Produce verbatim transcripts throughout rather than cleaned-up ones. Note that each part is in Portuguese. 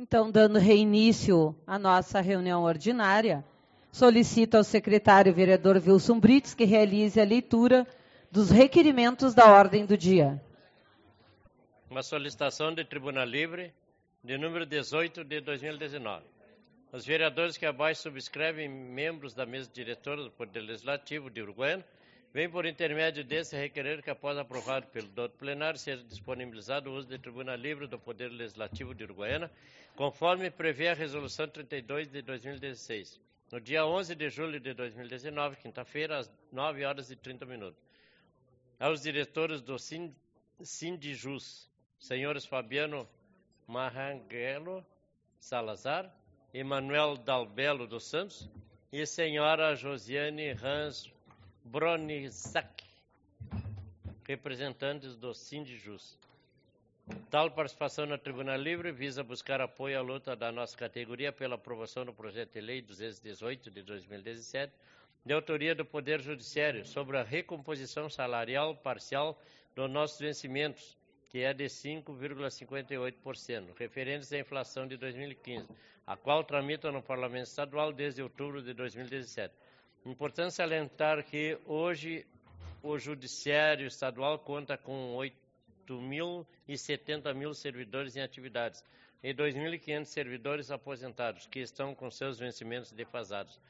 Então, dando reinício à nossa reunião ordinária, solicito ao secretário vereador Wilson Brits que realize a leitura dos requerimentos da ordem do dia. Uma solicitação de tribuna livre de número dezoito de dois mil e dezenove. Os vereadores que abaixo subscrevem, membros da mesa diretora do Poder Legislativo de Uruguaiana, vêm por intermédio desse requerer que, após aprovado pelo doutor plenário, seja disponibilizado o uso de tribuna livre do Poder Legislativo de Uruguaiana, conforme prevê a Resolução trinta e dois de dois mil e dezesseis. No dia onze de julho de dois mil e dezenove, quinta-feira, às nove horas e trinta minutos. Aos diretores do Sindijus, senhores Fabiano Marranguelo Salazar, Emanuel Dalbelo dos Santos e senhora Josiane Hans Bronisac, representantes do Sindijus. Tal participação na tribuna livre visa buscar apoio à luta da nossa categoria pela aprovação do projeto de lei duzentos e dezoito de dois mil e dezessete, de autoria do Poder Judiciário, sobre a recomposição salarial parcial dos nossos vencimentos, que é de cinco vírgula cinquenta e oito por cento, referentes à inflação de dois mil e quinze, a qual tramita no Parlamento Estadual desde outubro de dois mil e dezessete. Importante salientar que hoje o Judiciário Estadual conta com oito mil e setenta mil servidores em atividades e dois mil e quinhentos servidores aposentados, que estão com seus vencimentos defasados,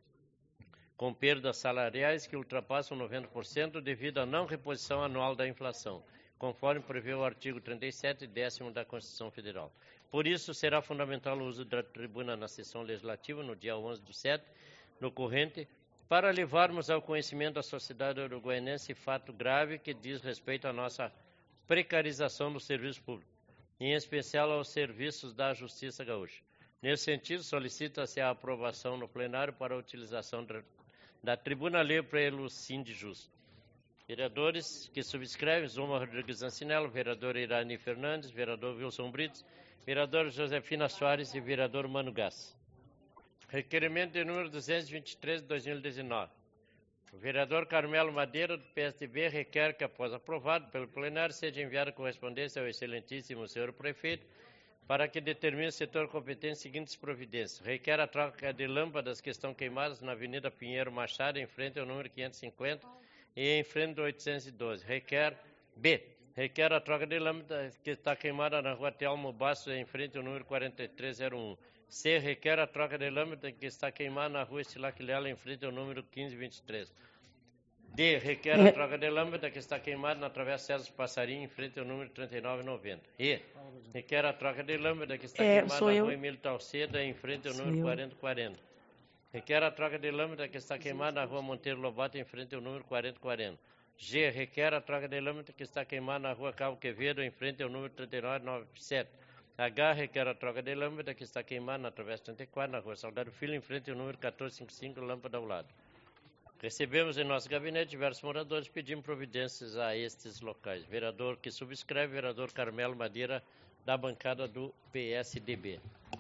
com perdas salariais que ultrapassam noventa por cento devido à não reposição anual da inflação, conforme prevê o artigo trinta e sete, décimo da Constituição Federal. Por isso, será fundamental o uso da tribuna na sessão legislativa, no dia onze do sete, no corrente, para levarmos ao conhecimento da sociedade uruguaianense fato grave que diz respeito à nossa precarização do serviço público, em especial aos serviços da Justiça Gaúcha. Nesse sentido, solicita-se a aprovação no plenário para a utilização da tribuna livre pelo Sindijus. Vereadores que subscrevem: Zuma Rodrigues Ancinello, vereador Irani Fernandes, vereador Wilson Brits, vereador Josefina Soares e vereador Mano Gás. Requerimento de número duzentos e vinte e três de dois mil e dezenove. O vereador Carmelo Madeira, do P S D B, requer que, após aprovado pelo plenário, seja enviada correspondência ao excelentíssimo senhor prefeito para que determine o setor competente as seguintes providências. Requer a troca de lâmpadas que estão queimadas na Avenida Pinheiro Machado, em frente ao número quinhentos e cinquenta e em frente ao oitocentos e doze. Requer B. Requer a troca de lâmpada que está queimada na Rua Telmo Bastos, em frente ao número quarenta e três zero um. C. Requer a troca de lâmpada que está queimada na Rua Estilaquilela, em frente ao número quinze vinte e três. D. Requer a troca de lâmpada que está queimada na Travessa César Passarinho, em frente ao número trinta e nove noventa. E. Requer a troca de lâmpada que está é, queimada na eu. Rua Emílio Talceda, em frente ao sou número eu. quarenta quarenta. Requer a troca de lâmpada que está queimada na Rua Monteiro Lobato, em frente ao número quarenta quarenta. G. Requer a troca de lâmpada que está queimada na Rua Cabo Quevedo, em frente ao número trinta e nove noventa e sete. H. Requer a troca de lâmpada que está queimada na Travessa trinta e quatro, na Rua Salgado Filho, em frente ao número quatorze cinquenta e cinco, lâmpada ao lado. Recebemos em nosso gabinete diversos moradores pedindo providências a estes locais. Vereador que subscreve, vereador Carmelo Madeira, da bancada do P S D B.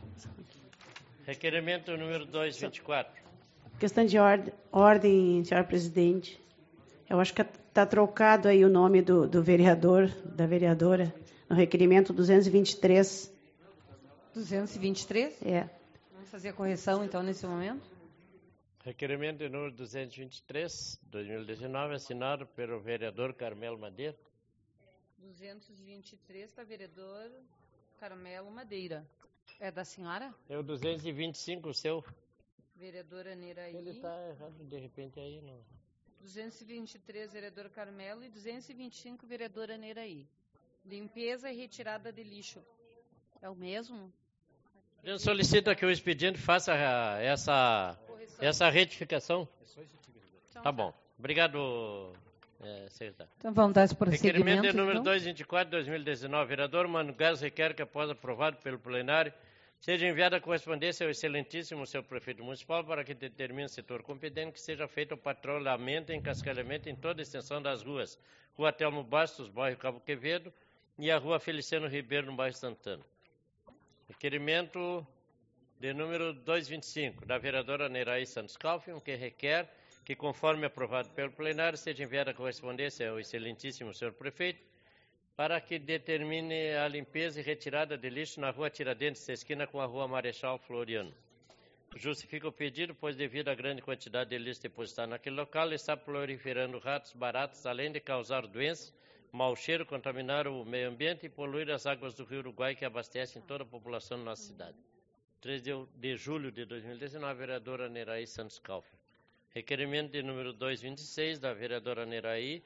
Requerimento número duzentos e vinte e quatro. Questão de ordem, ordem, senhor presidente. Eu acho que está trocado aí o nome do, do vereador, da vereadora, no requerimento duzentos e vinte e três. duzentos e vinte e três? É. Vamos fazer a correção, então, nesse momento? Requerimento de número duzentos e vinte e três, dois mil e dezenove, assinado pelo vereador Carmelo Madeira. duzentos e vinte e três para vereador Carmelo Madeira. É da senhora? É o duzentos e vinte e cinco, o seu. Vereadora Neraí. Ele está errado, de repente, aí. Não. duzentos e vinte e três, vereador Carmelo, e duzentos e vinte e cinco, vereadora Neraí. Limpeza e retirada de lixo. É o mesmo? A gente solicita que o expediente faça a, essa, essa retificação. Então, Tá bom. Obrigado, é, secretário. Então vamos dar esse procedimento. Requerimento de número então? duzentos e vinte e quatro de dois mil e dezenove. Vereador Mano Gás requer que, após aprovado pelo plenário, seja enviada a correspondência ao excelentíssimo senhor prefeito municipal para que determine o setor competente que seja feito o patrulhamento e encascalhamento em toda a extensão das ruas. Rua Telmo Bastos, bairro Cabo Quevedo, e a Rua Feliciano Ribeiro, no bairro Santana. Requerimento de número duzentos e vinte e cinco, da vereadora Neraí Santos Kaufmann, que requer que, conforme aprovado pelo plenário, seja enviada a correspondência ao excelentíssimo senhor prefeito para que determine a limpeza e retirada de lixo na rua Tiradentes, esquina com a rua Marechal Floriano. Justifica o pedido, pois devido à grande quantidade de lixo depositado naquele local, está proliferando ratos, baratas, além de causar doenças, mau cheiro, contaminar o meio ambiente e poluir as águas do Rio Uruguai que abastecem toda a população da nossa cidade. três de julho de dois mil e dezenove, a vereadora Neraí Santos Kaufmann. Requerimento de número duzentos e vinte e seis, da vereadora Neraí,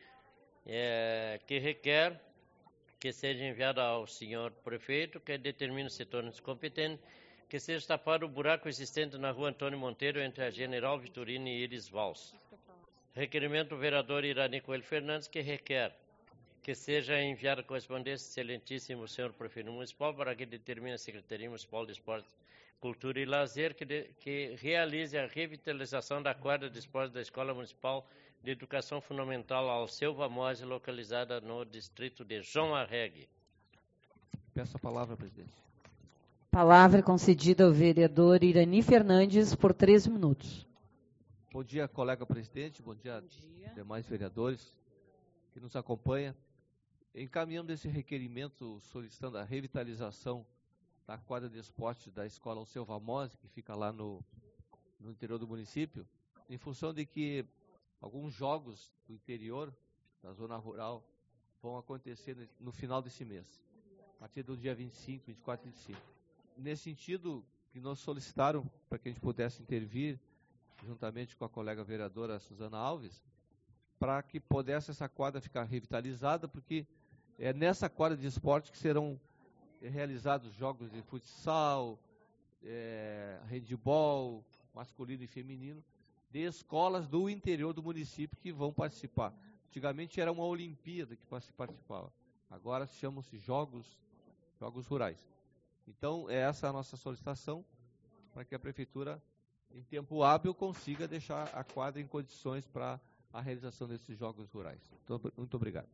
é, que requer que seja enviado ao senhor prefeito, que determine os setores competentes, que seja tapado o buraco existente na rua Antônio Monteiro, entre a General Vitorino e Iris Valls. Requerimento do vereador Irani Coelho Fernandes, que requer que seja enviada a correspondência excelentíssimo senhor prefeito municipal, para que determine a Secretaria Municipal de Esporte, Cultura e Lazer, que, de, que realize a revitalização da quadra de esportes da Escola Municipal de Educação Fundamental Alceu Vamose, localizada no distrito de João Arregue. Peço a palavra, presidente. Palavra concedida ao vereador Irani Fernandes por três minutos. Bom dia, colega presidente, bom dia, bom dia. Demais vereadores que nos acompanham. Encaminhamos esse requerimento solicitando a revitalização da quadra de esporte da Escola Alceu Vamose, que fica lá no, no interior do município, em função de que alguns jogos do interior, da zona rural, vão acontecer no final desse mês, a partir do dia vinte e cinco, vinte e quatro e vinte e cinco. Nesse sentido, que nos solicitaram para que a gente pudesse intervir, juntamente com a colega vereadora Suzana Alves, para que pudesse essa quadra ficar revitalizada, porque é nessa quadra de esporte que serão realizados jogos de futsal, é, handebol, masculino e feminino, de escolas do interior do município que vão participar. Antigamente era uma Olimpíada que se participava, agora chamam-se Jogos, Jogos Rurais. Então, é essa a nossa solicitação, para que a Prefeitura, em tempo hábil, consiga deixar a quadra em condições para a realização desses Jogos Rurais. Então, muito obrigado.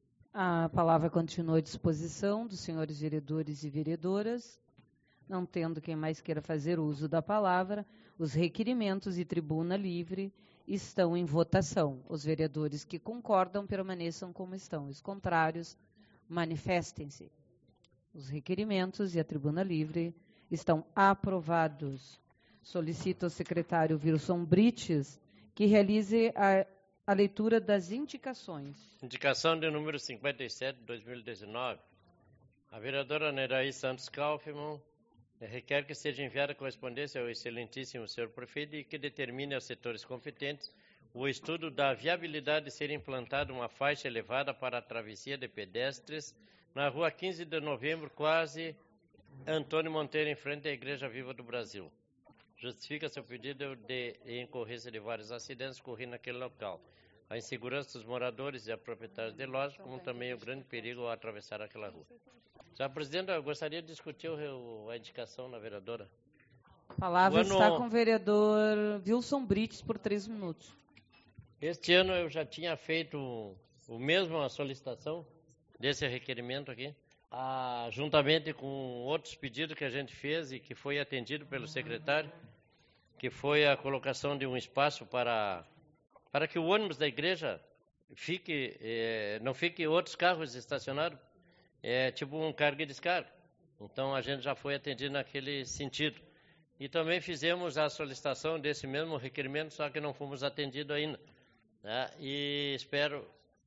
A palavra continua à disposição dos senhores vereadores e vereadoras. Não tendo quem mais queira fazer uso da palavra, os requerimentos e tribuna livre estão em votação. Os vereadores que concordam permaneçam como estão. Os contrários, manifestem-se. Os requerimentos e a tribuna livre estão aprovados. Solicito ao secretário Wilson Brites que realize a, a leitura das indicações. Indicação de número cinquenta e sete de dois mil e dezenove. A vereadora Neraí Santos Kaufmann requer que seja enviada correspondência ao excelentíssimo senhor prefeito e que determine aos setores competentes o estudo da viabilidade de ser implantada uma faixa elevada para a travessia de pedestres na rua quinze de novembro, quase Antônio Monteiro, em frente à Igreja Viva do Brasil. Justifica seu pedido de em ocorrência de vários acidentes ocorridos naquele local, a insegurança dos moradores e a proprietários de lojas, como também o grande perigo ao atravessar aquela rua. Senhora Presidente, eu gostaria de discutir o, a indicação da vereadora. A palavra ano, está com o vereador Wilson Brites por três minutos. Este ano eu já tinha feito o mesmo a solicitação desse requerimento aqui, ah, juntamente com outros pedidos que a gente fez e que foi atendido pelo secretário, que foi a colocação de um espaço para, para que o ônibus da igreja fique, eh, não fique outros carros estacionados, é tipo um carga e descarga. Então a gente já foi atendido naquele sentido. E também fizemos a solicitação desse mesmo requerimento, só que não fomos atendidos ainda. Né? E espero,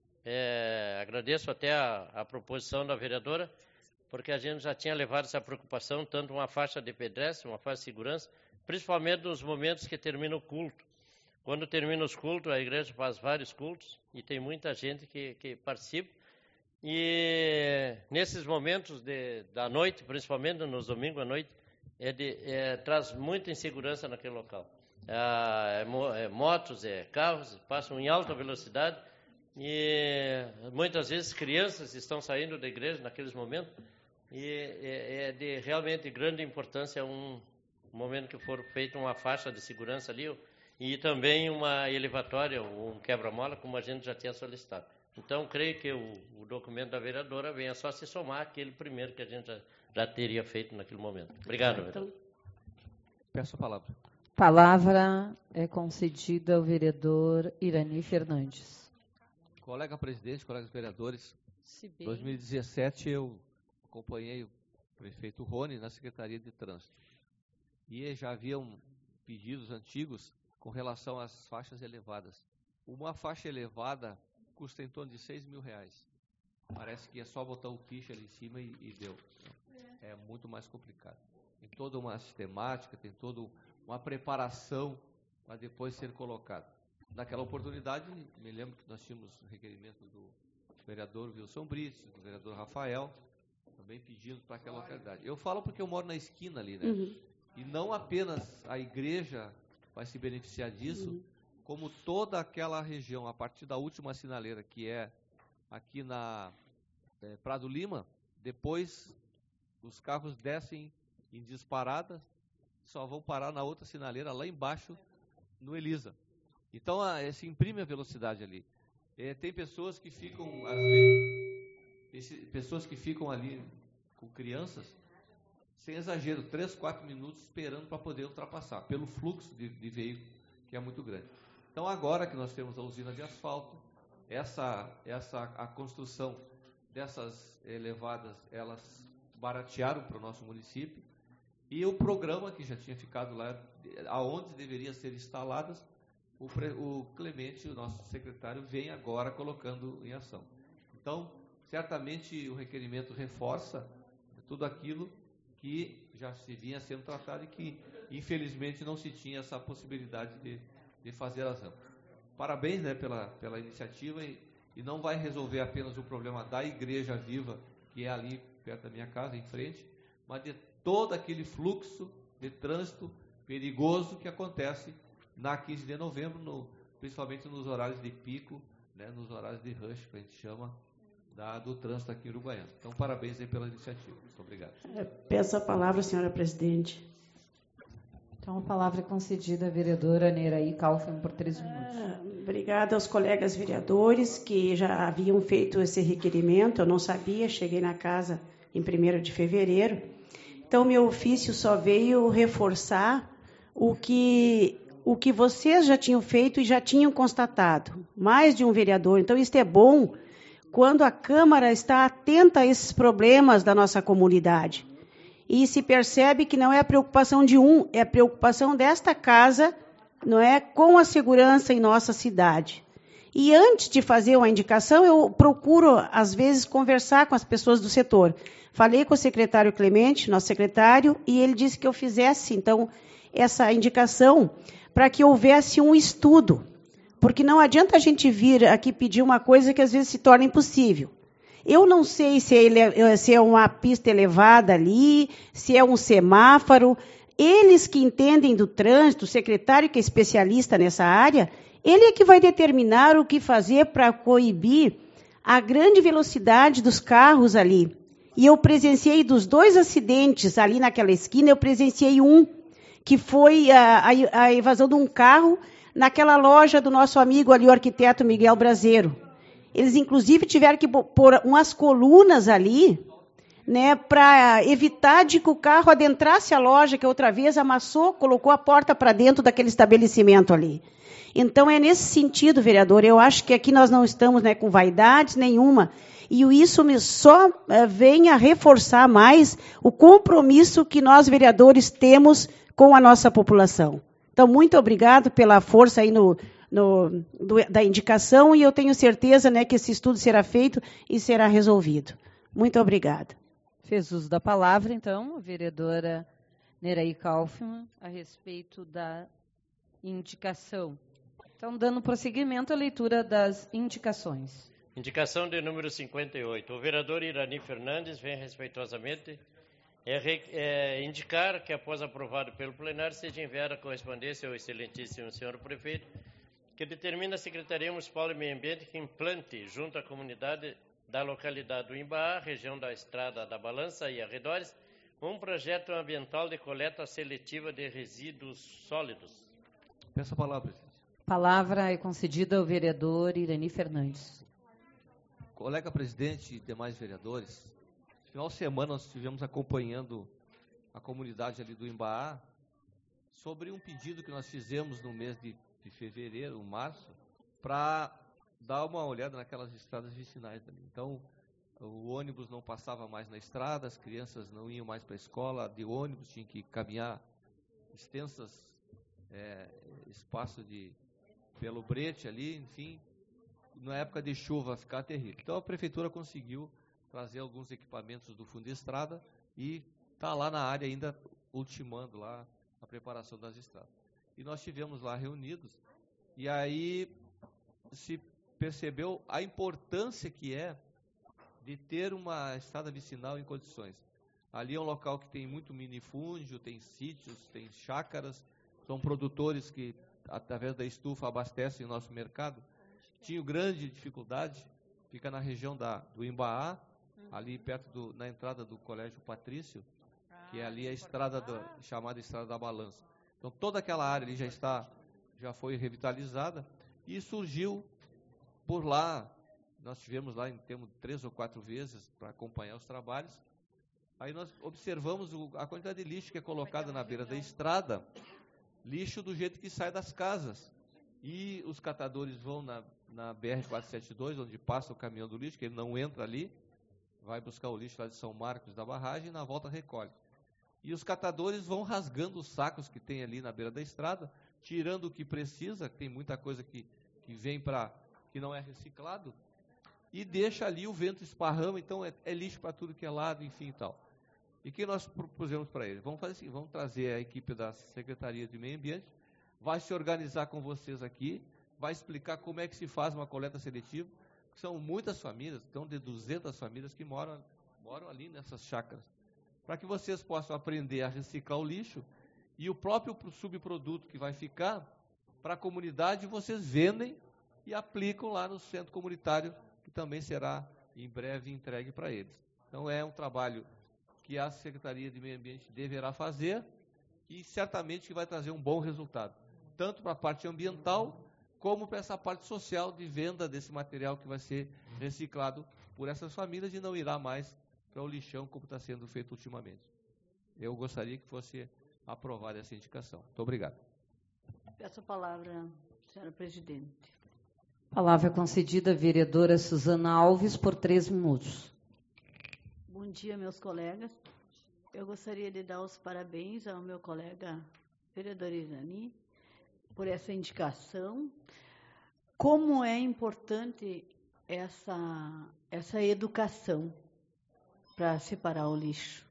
é, agradeço até a, a proposição da vereadora, porque a gente já tinha levado essa preocupação, tanto uma faixa de pedestre, uma faixa de segurança, principalmente nos momentos que termina o culto. Quando termina os cultos, a igreja faz vários cultos e tem muita gente que, que participa. E nesses momentos de, da noite, principalmente nos domingos à noite, é de, é, traz muita insegurança naquele local. É, é, é, motos, é, carros passam em alta velocidade e muitas vezes crianças estão saindo da igreja naqueles momentos e é, é de realmente grande importância um momento que for feita uma faixa de segurança ali e também uma elevatória, um quebra-mola, como a gente já tinha solicitado. Então, creio que o, o documento da vereadora venha só se somar àquele primeiro que a gente já, já teria feito naquele momento. Obrigado, vereador. Peço a palavra. Palavra é concedida ao vereador Irani Fernandes. Colega presidente, colegas vereadores, Em dois mil e dezessete, eu acompanhei o prefeito Rony na Secretaria de Trânsito. E já haviam pedidos antigos com relação às faixas elevadas. Uma faixa elevada custa em torno de seis mil reais. Parece que é só botar o ficha ali em cima e, e deu. É muito mais complicado. Tem toda uma sistemática, tem toda uma preparação para depois ser colocado. Naquela oportunidade, me lembro que nós tínhamos requerimento do vereador Wilson Brites, do vereador Rafael, também pedindo para aquela localidade. Eu falo porque eu moro na esquina ali, né? Uhum. E não apenas a igreja vai se beneficiar disso, uhum. como toda aquela região, a partir da última sinaleira, que é aqui na é, Prado Lima, depois os carros descem em disparada, só vão parar na outra sinaleira, lá embaixo, no Elisa. Então, a, se imprime a velocidade ali. É, tem pessoas que ficam, às vezes, esse, pessoas que ficam ali com crianças, sem exagero, três, quatro minutos esperando para poder ultrapassar, pelo fluxo de, de veículo, que é muito grande. Então, agora que nós temos a usina de asfalto, essa, essa, a construção dessas elevadas, elas baratearam para o nosso município, e o programa que já tinha ficado lá, aonde deveria ser instaladas, o, o Clemente, o nosso secretário, vem agora colocando em ação. Então, certamente o requerimento reforça tudo aquilo que já se vinha sendo tratado e que, infelizmente, não se tinha essa possibilidade de, de fazer as rampas. Parabéns, né, pela, pela iniciativa, e, e não vai resolver apenas o problema da Igreja Viva, que é ali perto da minha casa, em frente, mas de todo aquele fluxo de trânsito perigoso que acontece na quinze de novembro, no, principalmente nos horários de pico, né, nos horários de rush, que a gente chama, da, do trânsito aqui em Uruguaiana. Então, parabéns aí pela iniciativa. Muito obrigado. Peço a palavra, senhora presidente. Então, a palavra é concedida à vereadora Neraí Kaufmann por três minutos. Obrigada aos colegas vereadores que já haviam feito esse requerimento. Eu não sabia, cheguei na casa em primeiro de fevereiro. Então, meu ofício só veio reforçar o que, o que vocês já tinham feito e já tinham constatado. Mais de um vereador. Então, isso é bom quando a Câmara está atenta a esses problemas da nossa comunidade. E se percebe que não é a preocupação de um, é a preocupação desta casa, não é, com a segurança em nossa cidade. E antes de fazer uma indicação, eu procuro, às vezes, conversar com as pessoas do setor. Falei com o secretário Clemente, nosso secretário, e ele disse que eu fizesse, então, essa indicação para que houvesse um estudo. Porque não adianta a gente vir aqui pedir uma coisa que às vezes se torna impossível. Eu não sei se é, se é uma pista elevada ali, se é um semáforo. Eles que entendem do trânsito, o secretário que é especialista nessa área, ele é que vai determinar o que fazer para coibir a grande velocidade dos carros ali. E eu presenciei dos dois acidentes ali naquela esquina, eu presenciei um, que foi a, a, a evasão de um carro naquela loja do nosso amigo ali, o arquiteto Miguel Brazeiro. Eles, inclusive, tiveram que pôr umas colunas ali, né, para evitar de que o carro adentrasse a loja, que outra vez amassou, colocou a porta para dentro daquele estabelecimento ali. Então, é nesse sentido, vereador, eu acho que aqui nós não estamos, né, com vaidades nenhuma, e isso só uh, vem a reforçar mais o compromisso que nós, vereadores, temos com a nossa população. Então, muito obrigado pela força aí no, no, do, da indicação, e eu tenho certeza, né, que esse estudo será feito e será resolvido. Muito obrigada. Fez uso da palavra, então, a vereadora Neraí Kaufmann, a respeito da indicação. Então, dando prosseguimento à leitura das indicações. Indicação de número cinquenta e oito. O vereador Irani Fernandes vem respeitosamente É, é, indicar que, após aprovado pelo plenário, seja enviada a correspondência ao excelentíssimo senhor prefeito, que determina a Secretaria Municipal de Meio Ambiente que implante, junto à comunidade da localidade do Imbaá, região da Estrada da Balança e arredores, um projeto ambiental de coleta seletiva de resíduos sólidos. Peço a palavra, presidente. Palavra é concedida ao vereador Irani Fernandes. Colega presidente e demais vereadores, no final de semana nós estivemos acompanhando a comunidade ali do Imbaá sobre um pedido que nós fizemos no mês de, de fevereiro, março, para dar uma olhada naquelas estradas vicinais ali. Então, o ônibus não passava mais na estrada, as crianças não iam mais para a escola de ônibus, tinham que caminhar extensas é, espaço de pelo brete ali, enfim, na época de chuva ficar terrível. Então a prefeitura conseguiu trazer alguns equipamentos do fundo de estrada e está lá na área ainda ultimando lá a preparação das estradas. E nós estivemos lá reunidos e aí se percebeu a importância que é de ter uma estrada vicinal em condições. Ali é um local que tem muito minifúndio, tem sítios, tem chácaras, são produtores que, através da estufa, abastecem o nosso mercado. Tinham grande dificuldade, fica na região da, do Imbaá, ali perto do, na entrada do Colégio Patrício, que é ali a estrada do, chamada Estrada da Balança. Então toda aquela área ali já está, já foi revitalizada e surgiu por lá. Nós tivemos lá em termos três ou quatro vezes para acompanhar os trabalhos. Aí nós observamos o, a quantidade de lixo que é colocada na beira da estrada, lixo do jeito que sai das casas. E os catadores vão na, na B R quatrocentos e setenta e dois, onde passa o caminhão do lixo, que ele não entra ali, vai buscar o lixo lá de São Marcos da barragem e na volta recolhe. E os catadores vão rasgando os sacos que tem ali na beira da estrada, tirando o que precisa, que tem muita coisa que, que vem para, que não é reciclado, e deixa ali, o vento esparrama, então é, é lixo para tudo que é lado, enfim e tal. E o que nós propusemos para eles? Vamos fazer assim, vamos trazer a equipe da Secretaria de Meio Ambiente, vai se organizar com vocês aqui, vai explicar como é que se faz uma coleta seletiva, que são muitas famílias, são de duzentas famílias que moram, moram ali nessas chácaras, para que vocês possam aprender a reciclar o lixo e o próprio subproduto que vai ficar, para a comunidade, vocês vendem e aplicam lá no centro comunitário, que também será em breve entregue para eles. Então é um trabalho que a Secretaria de Meio Ambiente deverá fazer e certamente que vai trazer um bom resultado, tanto para a parte ambiental, como para essa parte social de venda desse material que vai ser reciclado por essas famílias e não irá mais para o lixão, como está sendo feito ultimamente. Eu gostaria que fosse aprovada essa indicação. Muito obrigado. Peço a palavra, senhora presidente. Palavra concedida à vereadora Suzana Alves, por três minutos. Bom dia, meus colegas. Eu gostaria de dar os parabéns ao meu colega vereador Irani por essa indicação. Como é importante essa, essa educação para separar o lixo.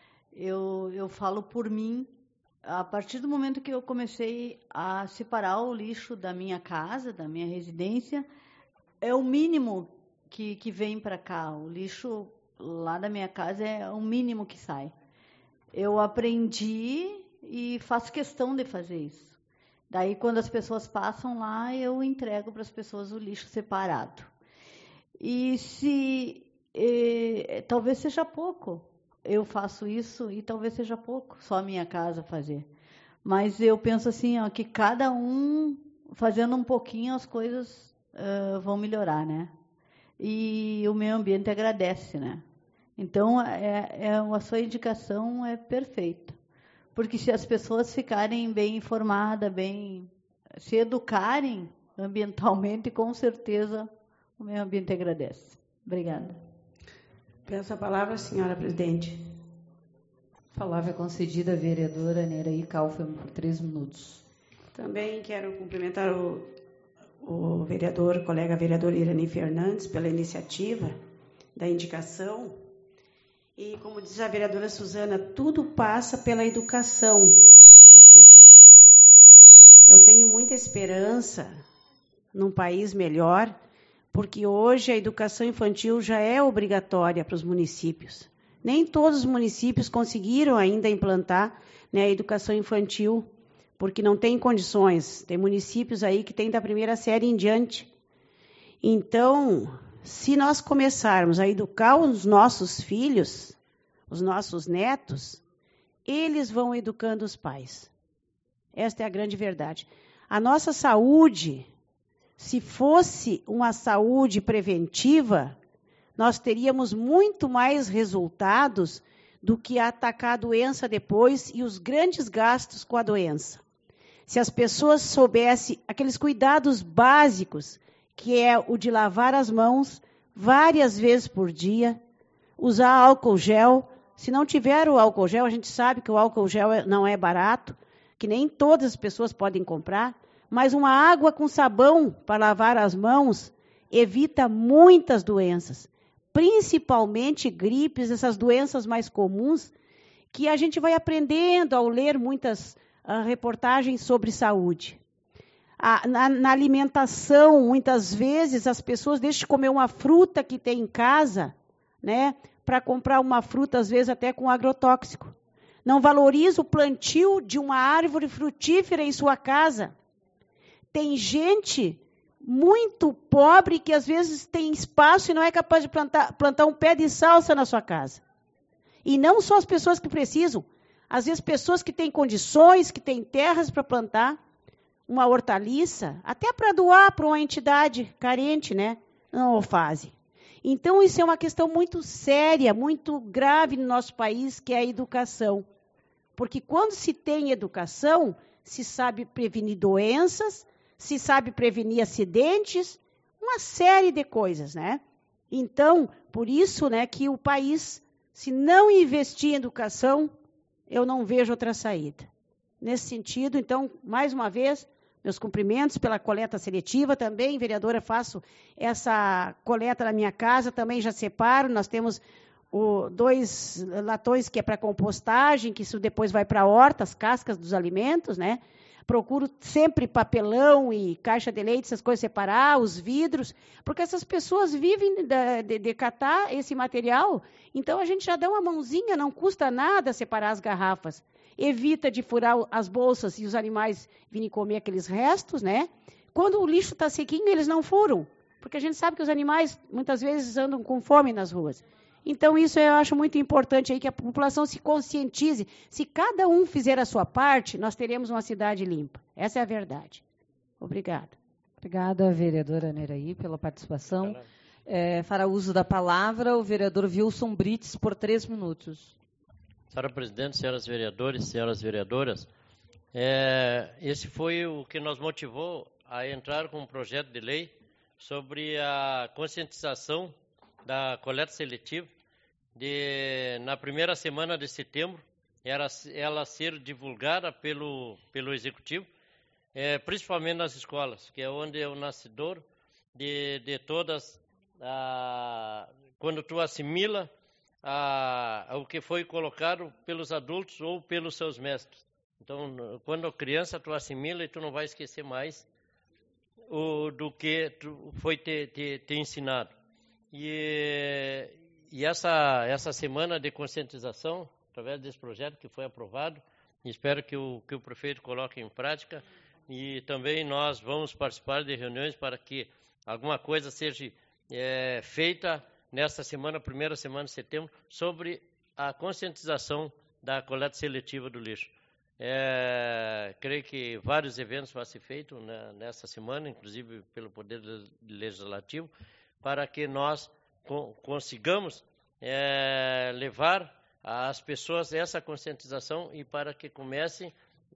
Eu, eu falo por mim, a partir do momento que eu comecei a separar o lixo da minha casa, da minha residência, é o mínimo que, que vem para cá. O lixo lá da minha casa é o mínimo que sai. Eu aprendi e faço questão de fazer isso. Daí, quando as pessoas passam lá, eu entrego para as pessoas o lixo separado. E se eh, talvez seja pouco, eu faço isso e talvez seja pouco, só a minha casa fazer. Mas eu penso assim, ó, que cada um fazendo um pouquinho, as coisas uh, vão melhorar, né? E o meio ambiente agradece, né? Então, é, é, a sua indicação é perfeita. Porque se as pessoas ficarem bem informadas, bem, se educarem ambientalmente, com certeza o meio ambiente agradece. Obrigada. Peço a palavra, senhora presidente. Palavra concedida à vereadora Neiraí Kaufmann, por três minutos. Também quero cumprimentar o, o vereador, colega vereador Irani Fernandes, pela iniciativa da indicação. E, como diz a vereadora Suzana, tudo passa pela educação das pessoas. Eu tenho muita esperança num país melhor, porque hoje a educação infantil já é obrigatória para os municípios. Nem todos os municípios conseguiram ainda implantar, né, a educação infantil, porque não tem condições. Tem municípios aí que tem da primeira série em diante. Então, se nós começarmos a educar os nossos filhos, os nossos netos, eles vão educando os pais. Esta é a grande verdade. A nossa saúde, se fosse uma saúde preventiva, nós teríamos muito mais resultados do que atacar a doença depois e os grandes gastos com a doença. Se as pessoas soubessem aqueles cuidados básicos, que é o de lavar as mãos, várias vezes por dia, usar álcool gel. Se não tiver o álcool gel, a gente sabe que o álcool gel não é barato, que nem todas as pessoas podem comprar, mas uma água com sabão para lavar as mãos evita muitas doenças, principalmente gripes, essas doenças mais comuns, que a gente vai aprendendo ao ler muitas uh, reportagens sobre saúde. A, na, na alimentação, muitas vezes, as pessoas deixam de comer uma fruta que tem em casa, né, para comprar uma fruta, às vezes até com agrotóxico. Não valoriza o plantio de uma árvore frutífera em sua casa. Tem gente muito pobre que às vezes tem espaço e não é capaz de plantar, plantar um pé de salsa na sua casa. E não só as pessoas que precisam, às vezes pessoas que têm condições, que têm terras para plantar uma hortaliça, até para doar para uma entidade carente, né? Não o fazem. Então, isso é uma questão muito séria, muito grave no nosso país, que é a educação. Porque quando se tem educação, se sabe prevenir doenças, se sabe prevenir acidentes, uma série de coisas, né? Então, por isso, né, que o país, se não investir em educação, eu não vejo outra saída. Nesse sentido, então, mais uma vez, meus cumprimentos pela coleta seletiva também, vereadora, faço essa coleta na minha casa, também já separo, nós temos o, dois latões que é para compostagem, que isso depois vai para a horta, as cascas dos alimentos, né? Procuro sempre papelão e caixa de leite, essas coisas, separar, os vidros, porque essas pessoas vivem de, de, de catar esse material, então a gente já dá uma mãozinha, não custa nada separar as garrafas. Evita de furar as bolsas e os animais virem comer aqueles restos, né? Quando o lixo está sequinho, eles não furam, porque a gente sabe que os animais muitas vezes andam com fome nas ruas. Então, isso eu acho muito importante aí, que a população se conscientize. Se cada um fizer a sua parte, nós teremos uma cidade limpa. Essa é a verdade. Obrigada. Obrigada, vereadora Neraí, pela participação. É, fará uso da palavra o vereador Wilson Brites, por três minutos. Senhora Presidente, senhoras vereadores, senhoras vereadoras, é, esse foi o que nos motivou a entrar com um projeto de lei sobre a conscientização da coleta seletiva de, na primeira semana de setembro, era, ela ser divulgada pelo, pelo Executivo, é, principalmente nas escolas, que é onde é o nascedor de, de todas, a, quando tu assimila A, o que foi colocado pelos adultos ou pelos seus mestres. Então, quando criança, tu assimila e tu não vai esquecer mais o, do que tu foi te, te, te ensinado. E, e essa, essa semana de conscientização, através desse projeto que foi aprovado, espero que o, que o prefeito coloque em prática, e também nós vamos participar de reuniões para que alguma coisa seja é, feita nesta semana, primeira semana de setembro, sobre a conscientização da coleta seletiva do lixo. É, creio que vários eventos vão ser feitos, né, nesta semana, inclusive pelo Poder Legislativo, para que nós co consigamos é, levar às pessoas essa conscientização e para que comecem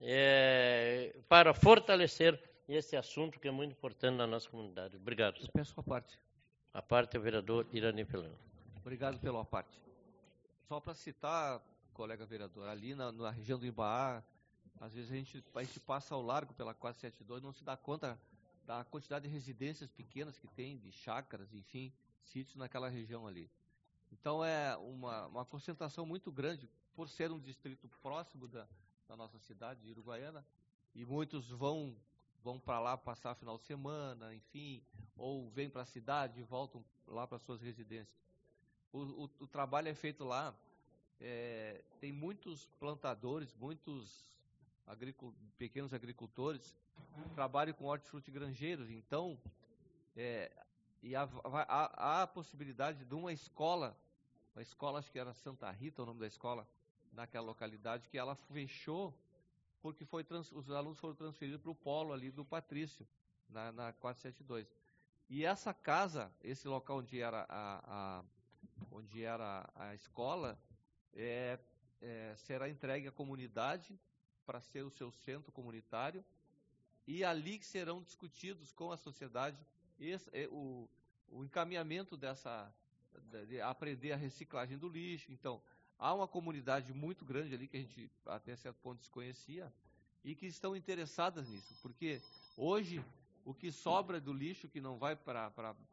é, para fortalecer esse assunto que é muito importante na nossa comunidade. Obrigado. Eu peço a parte. A parte é o vereador Irani Pelano. Obrigado pela parte. Só para citar, colega vereador, ali na, na região do Ibaá, às vezes a gente, a gente passa ao largo pela quatrocentos e setenta e dois, não se dá conta da quantidade de residências pequenas que tem, de chácaras, enfim, sítios naquela região ali. Então é uma, uma concentração muito grande, por ser um distrito próximo da, da nossa cidade de Uruguaiana, e muitos vão, vão para lá passar final de semana, enfim, ou vêm para a cidade e voltam lá para suas residências. O, o, o trabalho é feito lá, é, tem muitos plantadores, muitos agricu pequenos agricultores que trabalham com hortifruti granjeiros, então, é, e há, há, há a possibilidade de uma escola, uma escola, acho que era Santa Rita, o nome da escola, naquela localidade, que ela fechou porque foi trans, os alunos foram transferidos para o polo ali do Patrício, na, na quatrocentos e setenta e dois. E essa casa, esse local onde era a, a, onde era a escola, é, é, será entregue à comunidade para ser o seu centro comunitário, e ali que serão discutidos com a sociedade esse, é, o, o encaminhamento dessa, de aprender a reciclagem do lixo. Então, há uma comunidade muito grande ali que a gente até certo ponto desconhecia e que estão interessadas nisso, porque hoje o que sobra do lixo que não vai para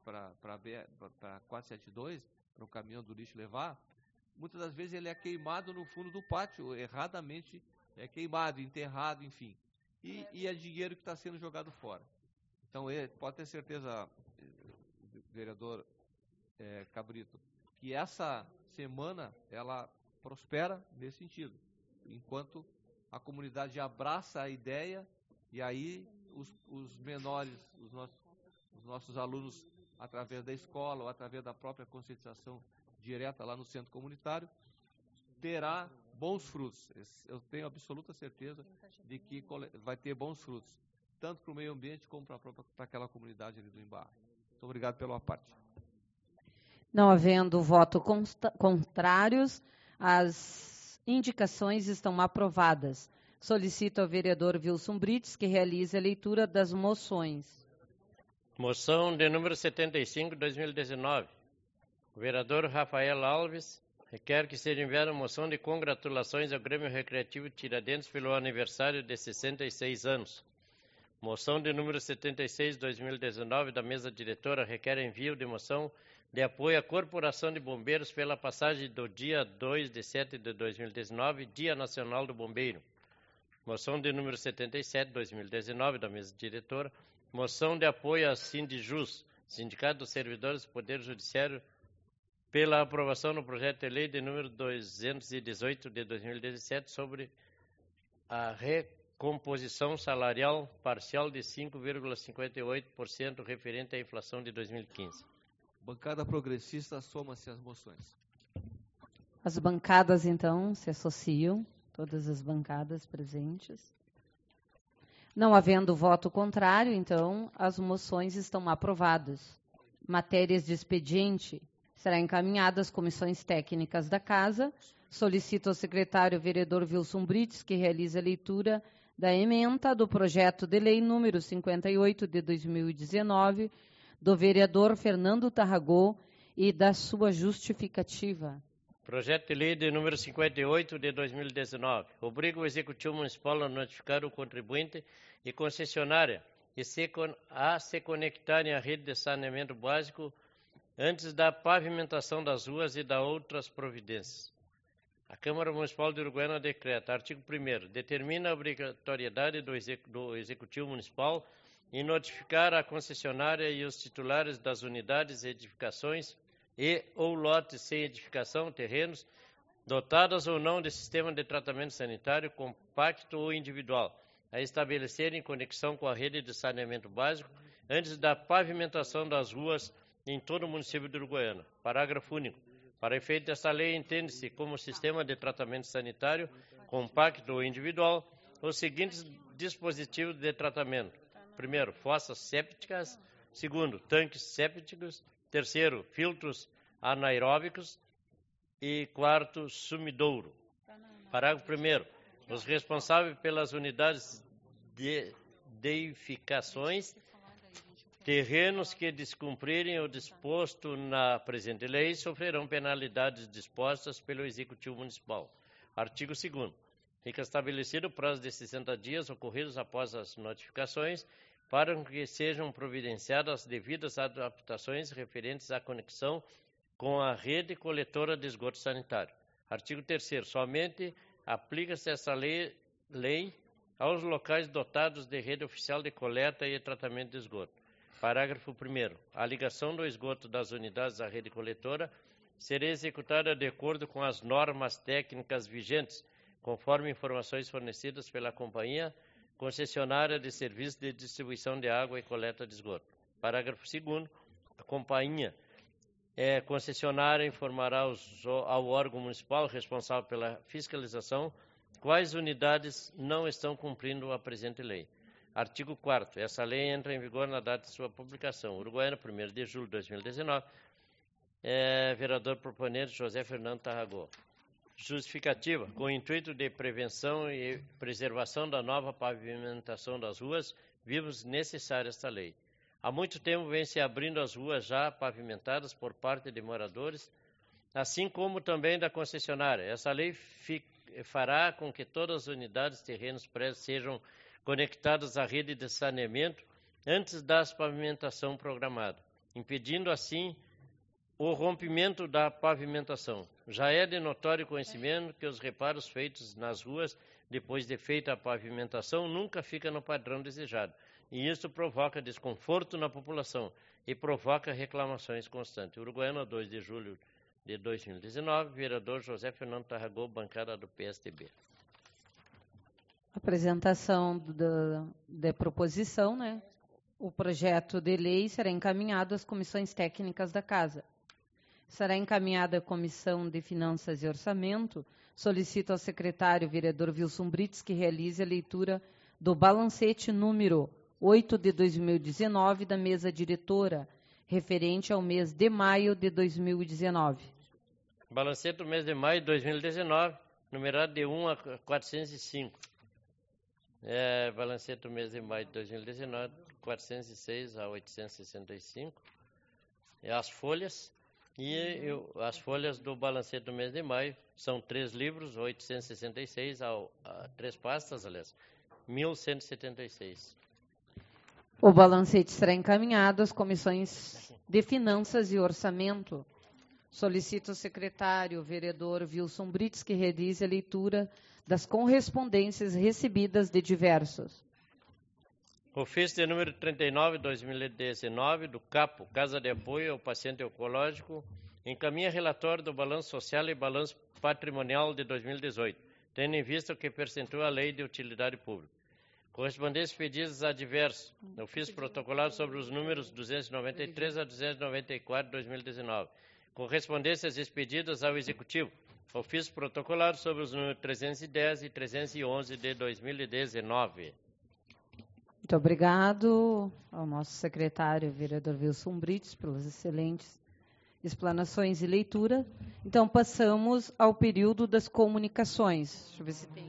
a quatrocentos e setenta e dois, para o caminhão do lixo levar, muitas das vezes ele é queimado no fundo do pátio, erradamente é queimado, enterrado, enfim. E, e é dinheiro que está sendo jogado fora. Então, ele, pode ter certeza, vereador é, Cabrito, que essa semana ela prospera nesse sentido, enquanto a comunidade abraça a ideia e aí os, os menores, os nossos, os nossos alunos, através da escola ou através da própria conscientização direta lá no centro comunitário, terá bons frutos. Eu tenho absoluta certeza de que vai ter bons frutos, tanto para o meio ambiente como para aquela comunidade ali do Embarra. Muito obrigado pela parte. Não havendo voto contrários, as indicações estão aprovadas. Solicito ao vereador Wilson Brites que realize a leitura das moções. Moção de número setenta e cinco, dois mil e dezenove. O vereador Rafael Alves requer que seja enviada moção de congratulações ao Grêmio Recreativo Tiradentes pelo aniversário de sessenta e seis anos. Moção de número setenta e seis, dois mil e dezenove, da mesa diretora, requer envio de moção de apoio à Corporação de Bombeiros pela passagem do dia dois de setembro de dois mil e dezenove, Dia Nacional do Bombeiro. Moção de número setenta e sete, dois mil e dezenove, da mesa diretora, moção de apoio à Sindijus, Sindicato dos Servidores do Poder Judiciário, pela aprovação no projeto de lei de número duzentos e dezoito de dois mil e dezessete sobre a recomposição salarial parcial de cinco vírgula cinquenta e oito por cento referente à inflação de dois mil e quinze. Bancada progressista, soma-se às moções. As bancadas, então, se associam, todas as bancadas presentes. Não havendo voto contrário, então, as moções estão aprovadas. Matérias de expediente serão encaminhadas às comissões técnicas da Casa. Solicito ao secretário vereador Wilson Brites que realize a leitura da ementa do projeto de lei número cinquenta e oito de dois mil e dezenove, do vereador Fernando Tarragó e da sua justificativa. Projeto de lei de número cinquenta e oito de dois mil e dezenove. Obriga o Executivo Municipal a notificar o contribuinte e concessionária e se, a se conectarem à rede de saneamento básico antes da pavimentação das ruas e da outras providências. A Câmara Municipal de Uruguaiana decreta, artigo primeiro, determina a obrigatoriedade do, exec, do Executivo Municipal em notificar a concessionária e os titulares das unidades e edificações e ou lotes sem edificação, terrenos, dotadas ou não de sistema de tratamento sanitário compacto ou individual, a estabelecerem conexão com a rede de saneamento básico antes da pavimentação das ruas em todo o município de Uruguaiana. Parágrafo único. Para efeito desta lei, entende-se como sistema de tratamento sanitário, compacto ou individual, os seguintes dispositivos de tratamento. Primeiro, fossas sépticas. Segundo, tanques sépticos. Terceiro, filtros anaeróbicos. E quarto, sumidouro. Parágrafo primeiro. Os responsáveis pelas unidades de edificações, terrenos que descumprirem o disposto na presente lei sofrerão penalidades dispostas pelo Executivo Municipal. Artigo segundo. Fica estabelecido o prazo de sessenta dias ocorridos após as notificações para que sejam providenciadas as devidas adaptações referentes à conexão com a rede coletora de esgoto sanitário. Artigo terceiro. Somente aplica-se essa lei, lei aos locais dotados de rede oficial de coleta e tratamento de esgoto. Parágrafo primeiro. A ligação do esgoto das unidades à rede coletora será executada de acordo com as normas técnicas vigentes, conforme informações fornecidas pela companhia concessionária de serviço de distribuição de água e coleta de esgoto. Parágrafo segundo. A companhia é, concessionária informará os, ao órgão municipal responsável pela fiscalização quais unidades não estão cumprindo a presente lei. Artigo quarto. Essa lei entra em vigor na data de sua publicação. Uruguaiana, primeiro de julho de dois mil e dezenove. É, vereador proponente José Fernando Tarragó. Justificativa. Com o intuito de prevenção e preservação da nova pavimentação das ruas, vimos necessária esta lei. Há muito tempo vem se abrindo as ruas já pavimentadas por parte de moradores, assim como também da concessionária. Essa lei fi, fará com que todas as unidades, terrenos, prédios sejam conectadas à rede de saneamento antes da pavimentação programada, impedindo assim o rompimento da pavimentação. Já é de notório conhecimento que os reparos feitos nas ruas depois de feita a pavimentação nunca ficam no padrão desejado, e isso provoca desconforto na população e provoca reclamações constantes. Uruguaiana, dois de julho de dois mil e dezenove, vereador José Fernando Tarragão, bancada do P S D B. Apresentação da, da proposição, né? O projeto de lei será encaminhado às comissões técnicas da Casa. Será encaminhada à Comissão de Finanças e Orçamento. Solicito ao secretário, vereador Wilson Brits, que realize a leitura do balancete número oito de dois mil e dezenove da mesa diretora, referente ao mês de maio de dois mil e dezenove. Balancete do mês de maio de dois mil e dezenove, numerado de um a quatrocentos e cinco. É, balancete do mês de maio de dois mil e dezenove, quatrocentos e seis a oitocentos e sessenta e cinco. É as folhas. E eu, as folhas do balancete do mês de maio são três livros, oitocentos e sessenta e seis, a, a, três pastas, aliás, mil cento e setenta e seis. O balancete será encaminhado às comissões de Finanças e Orçamento. Solicito ao secretário, vereador Wilson Brits, que realize a leitura das correspondências recebidas de diversos. Ofício de número trinta e nove, dois mil e dezenove, do CAPO, Casa de Apoio ao Paciente Oncológico, encaminha relatório do Balanço Social e Balanço Patrimonial de dois mil e dezoito, tendo em vista o que percentua a Lei de Utilidade Pública. Correspondências pedidas a diversos. Ofício protocolar sobre os números duzentos e noventa e três a duzentos e noventa e quatro de dois mil e dezenove. Correspondências expedidas ao Executivo. Ofício protocolar sobre os números trezentos e dez e trezentos e onze de dois mil e dezenove. Muito obrigado ao nosso secretário, vereador Wilson Brits, pelas excelentes explanações e leitura. Então, passamos ao período das comunicações. Deixa eu ver se tem...